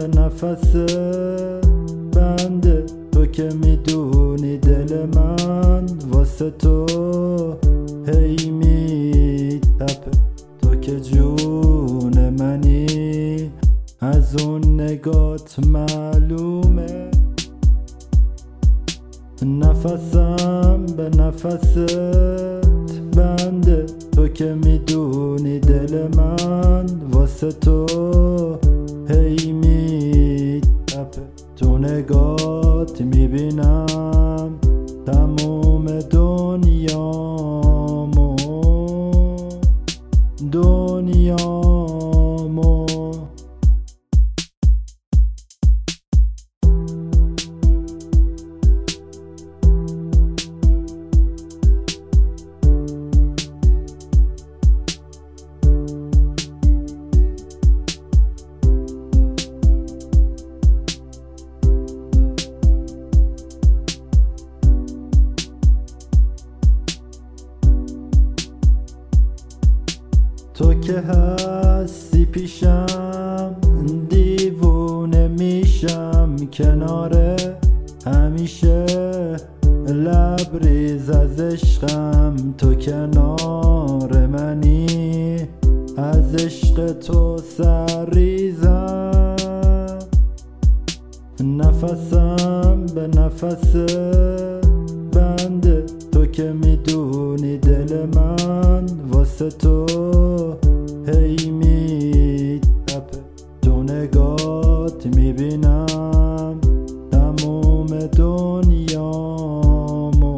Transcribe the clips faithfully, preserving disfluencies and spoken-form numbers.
به نفس بنده، تو که میدونی دل من واسه تو هی میتپه. تو که جون منی از اون نگات معلومه. نفسم به نفست بنده، تو که میدونی دل من واسه تو هی میتپه. تو نگات میبینم تموم دنیامو دنیامو تو که هستی پیشم دیوونه میشم کناره، همیشه لبریز از عشقم. تو کنار منی از عشق تو سرریزم. نفسم به نفس بنده، تو که میدونی دل من واسه تو هی میتپه. تو نگات میبینم تموم دنیامو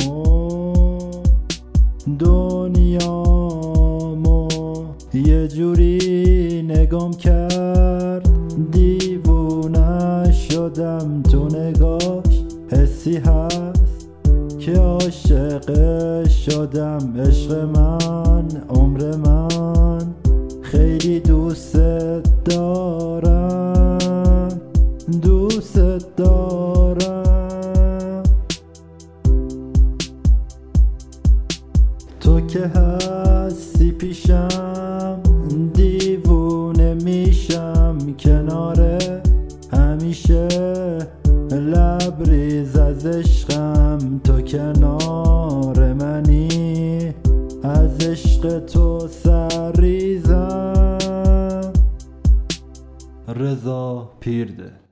دنیامو. یه جوری نگام کرد دیوونه شدم، تو نگاش حسی هست که عاشق شدم. عشق من عمر من خیلی دوست دارم دوست دارم. تو که هستی پیشم دیوونه میشم کناره، همیشه لبریز از عشقم. تو کنار منی از عشق تو سرریزم. رضا پیرده.